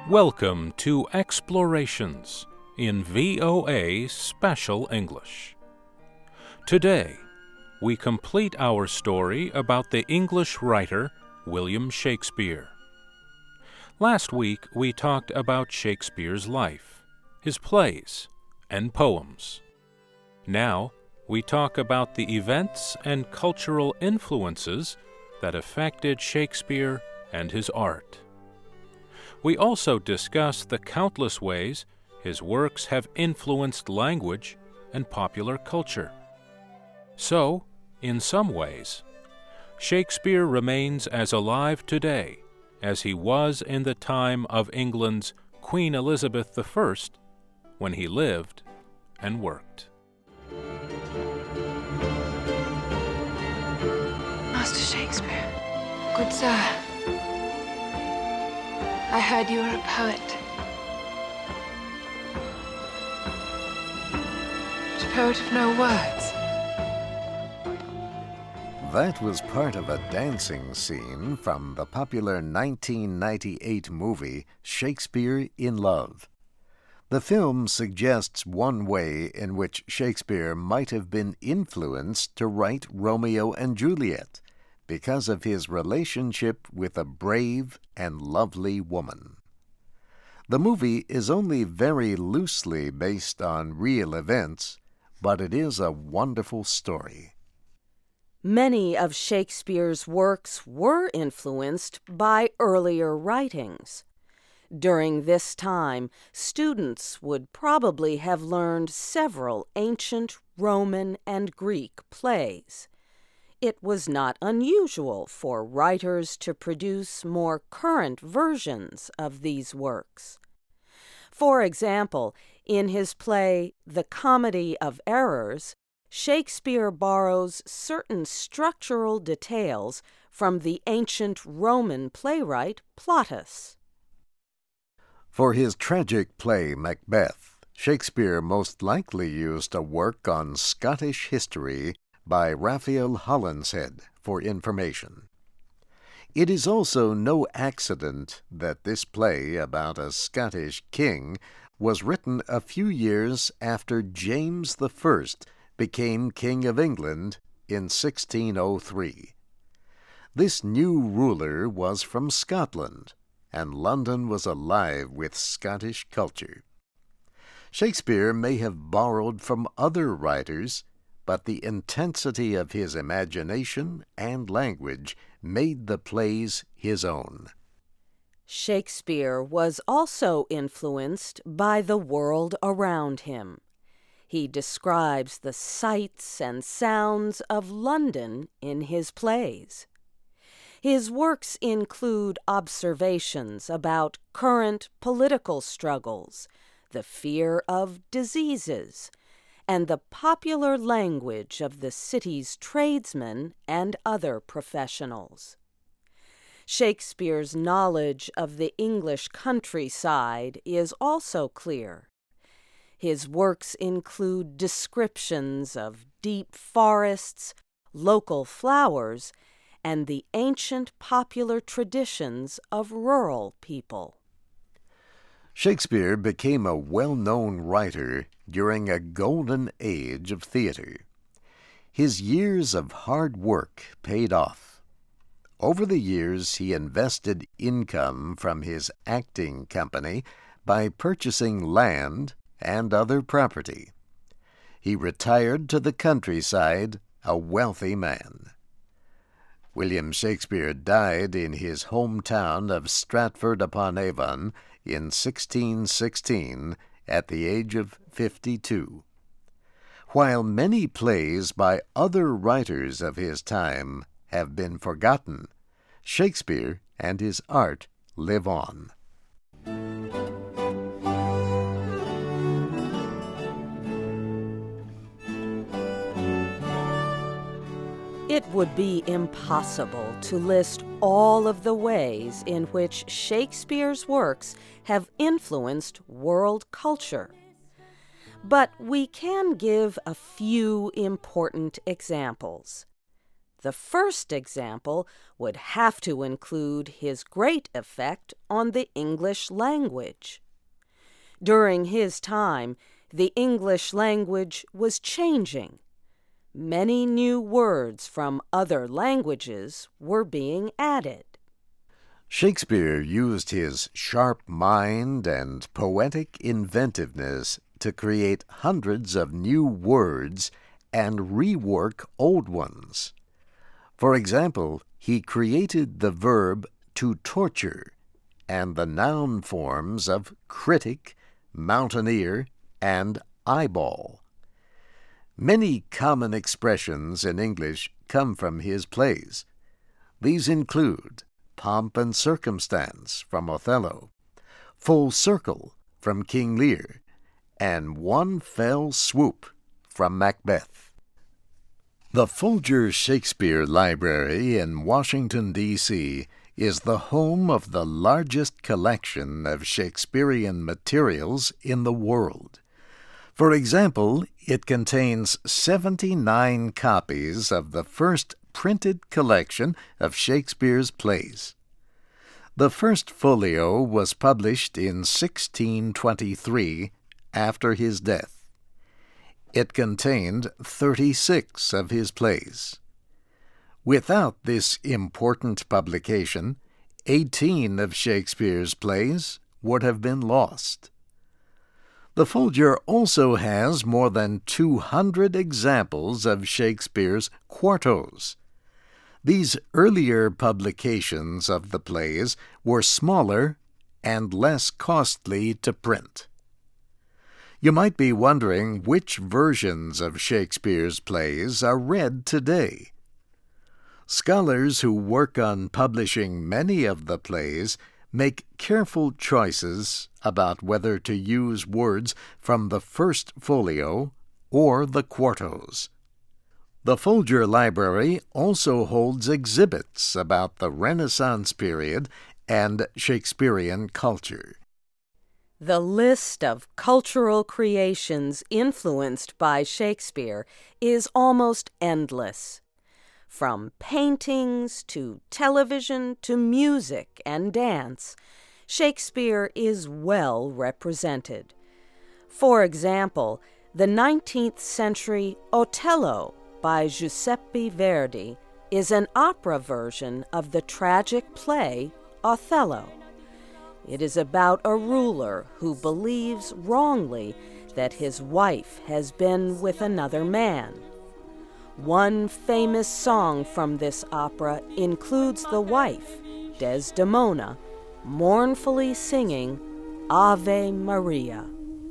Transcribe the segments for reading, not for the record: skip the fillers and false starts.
Welcome to Explorations in VOA Special English. Today, we complete our story about the English writer William Shakespeare. Last week, we talked about Shakespeare's life, his plays, and poems. Now, we talk about the events and cultural influences that affected Shakespeare and his art. We also discuss the countless ways his works have influenced language and popular culture. So, in some ways, Shakespeare remains as alive today as he was in the time of England's Queen Elizabeth I when he lived and worked. Master Shakespeare, good sir, I heard you were a poet. But a poet of no words. That was part of a dancing scene from the popular 1998 movie Shakespeare in Love. The film suggests one way in which Shakespeare might have been influenced to write Romeo and Juliet because of his relationship with a brave and lovely woman. The movie is only very loosely based on real events, but it is a wonderful story. Many of Shakespeare's works were influenced by earlier writings. During this time, students would probably have learned several ancient Roman and Greek plays. It was not unusual for writers to produce more current versions of these works. For example, in his play The Comedy of Errors, Shakespeare borrows certain structural details from the ancient Roman playwright Plautus. For his tragic play Macbeth, Shakespeare most likely used a work on Scottish history by Raphael Holinshead for information. It is also no accident that this play about a Scottish king was written a few years after James I became King of England in 1603. This new ruler was from Scotland, and London was alive with Scottish culture. Shakespeare may have borrowed from other writers, but the intensity of his imagination and language made the plays his own. Shakespeare was also influenced by the world around him. He describes the sights and sounds of London in his plays. His works include observations about current political struggles, the fear of diseases, and the popular language of the city's tradesmen and other professionals. Shakespeare's knowledge of the English countryside is also clear. His works include descriptions of deep forests, local flowers, and the ancient popular traditions of rural people. Shakespeare became a well-known writer during a golden age of theater. His years of hard work paid off. Over the years, he invested income from his acting company by purchasing land and other property. He retired to the countryside a wealthy man. William Shakespeare died in his hometown of Stratford-upon-Avon in 1616 at the age of 52. While many plays by other writers of his time have been forgotten, Shakespeare and his art live on. It would be impossible to list all of the ways in which Shakespeare's works have influenced world culture. But we can give a few important examples. The first example would have to include his great effect on the English language. During his time, the English language was changing. Many new words from other languages were being added. Shakespeare used his sharp mind and poetic inventiveness to create hundreds of new words and rework old ones. For example, he created the verb to torture and the noun forms of critic, mountaineer, and eyeball. Many common expressions in English come from his plays. These include pomp and circumstance from Othello, full circle from King Lear, and one fell swoop from Macbeth. The Folger Shakespeare Library in Washington, D.C. is the home of the largest collection of Shakespearean materials in the world. For example, it contains 79 copies of the first printed collection of Shakespeare's plays. The first folio was published in 1623 after his death. It contained 36 of his plays. Without this important publication, 18 of Shakespeare's plays would have been lost. The Folger also has more than 200 examples of Shakespeare's quartos. These earlier publications of the plays were smaller and less costly to print. You might be wondering which versions of Shakespeare's plays are read today. Scholars who work on publishing many of the plays make careful choices about whether to use words from the first folio or the quartos. The Folger Library also holds exhibits about the Renaissance period and Shakespearean culture. The list of cultural creations influenced by Shakespeare is almost endless. From paintings to television to music and dance, Shakespeare is well represented. For example, the 19th century Otello by Giuseppe Verdi is an opera version of the tragic play Othello. It is about a ruler who believes wrongly that his wife has been with another man. One famous song from this opera includes the wife, Desdemona, mournfully singing Ave Maria.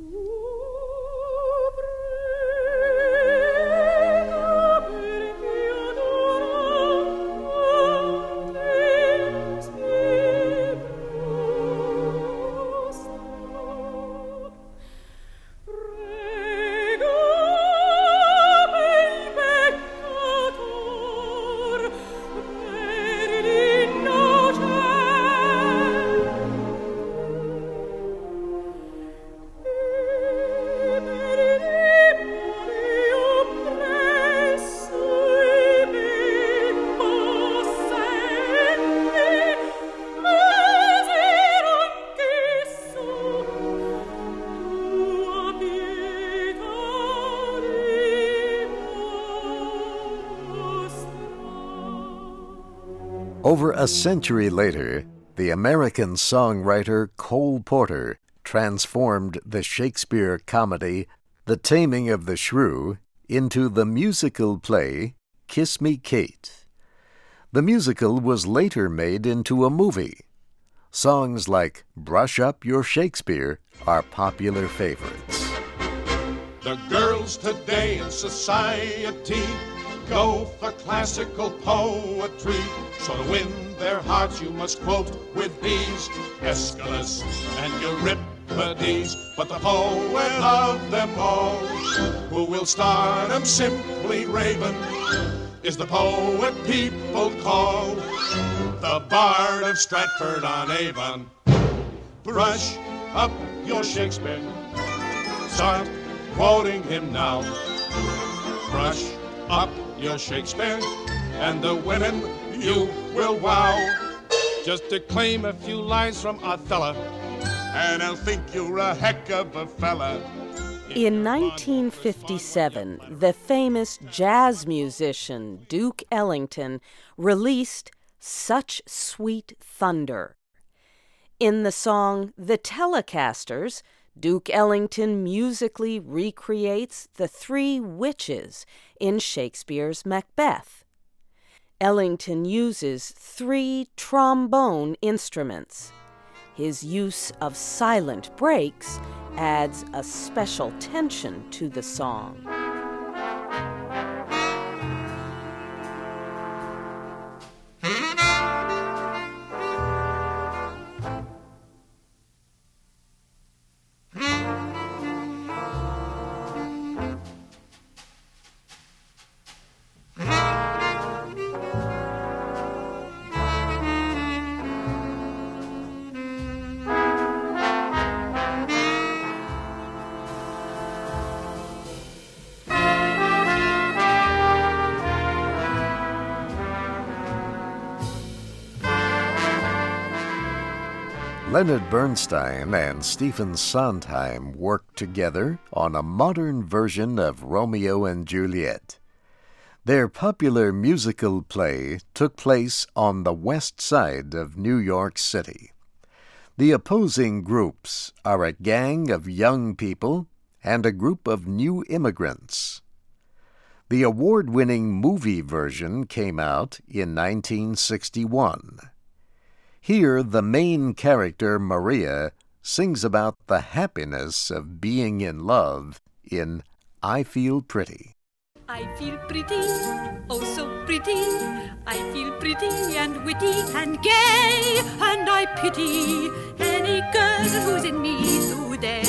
Over a century later, the American songwriter Cole Porter transformed the Shakespeare comedy The Taming of the Shrew into the musical play Kiss Me, Kate. The musical was later made into a movie. Songs like Brush Up Your Shakespeare are popular favorites. The girls today in society go for classical poetry. So to win their hearts you must quote with ease Aeschylus and Euripides. But the poet of them all, who will start 'em simply raving, is the poet people call the Bard of Stratford-on-Avon. Brush up your Shakespeare, start quoting him now. Brush up your Shakespeare, and the women you will wow. Just declaim a few lines from Othello, and I'll think you're a heck of a fella. In 1957, the famous jazz musician Duke Ellington released Such Sweet Thunder. In the song The Telecasters, Duke Ellington musically recreates the three witches in Shakespeare's Macbeth. Ellington uses 3 trombone instruments. His use of silent breaks adds a special tension to the song. Leonard Bernstein and Stephen Sondheim worked together on a modern version of Romeo and Juliet. Their popular musical play took place on the west side of New York City. The opposing groups are a gang of young people and a group of new immigrants. The award-winning movie version came out in 1961. Here, the main character, Maria, sings about the happiness of being in love in I Feel Pretty. I feel pretty, oh so pretty. I feel pretty and witty and gay, and I pity any girl who's in me today.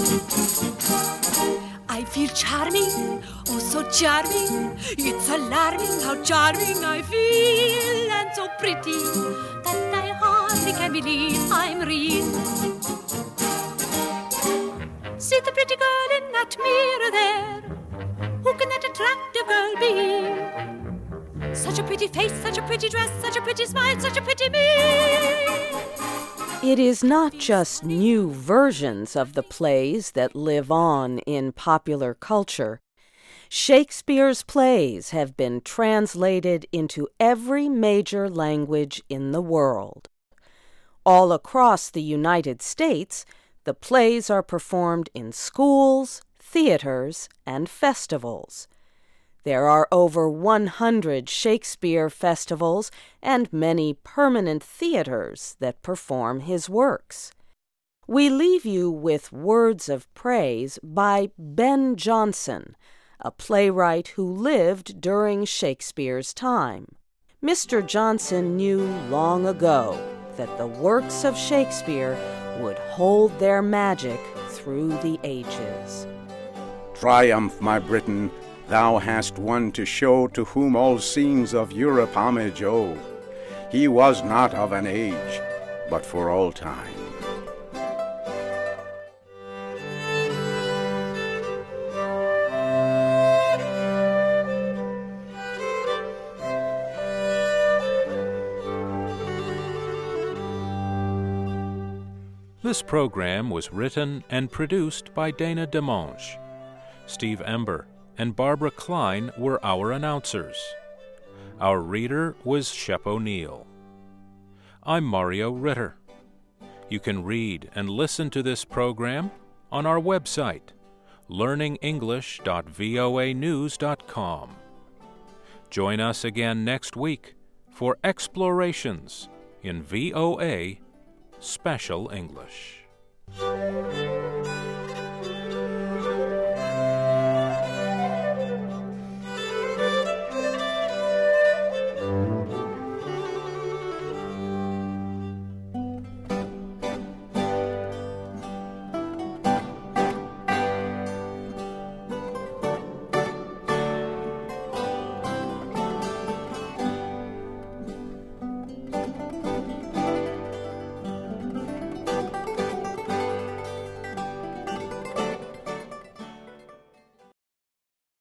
I feel charming, oh so charming. It's alarming how charming I feel, and so pretty that I hardly can believe I'm real. See the pretty girl in that mirror there. Who can that attractive girl be? Such a pretty face, such a pretty dress, such a pretty smile, such a pretty me. It is not just new versions of the plays that live on in popular culture. Shakespeare's plays have been translated into every major language in the world. All across the United States, the plays are performed in schools, theaters, and festivals. There are over 100 Shakespeare festivals and many permanent theaters that perform his works. We leave you with words of praise by Ben Jonson, a playwright who lived during Shakespeare's time. Mr. Jonson knew long ago that the works of Shakespeare would hold their magic through the ages. Triumph, my Britain, thou hast one to show, to whom all scenes of Europe homage owe. He was not of an age, but for all time. This program was written and produced by Dana Demonge. Steve Ember and Barbara Klein were our announcers. Our reader was Shep O'Neill. I'm Mario Ritter. You can read and listen to this program on our website, learningenglish.voanews.com. Join us again next week for Explorations in VOA Special English.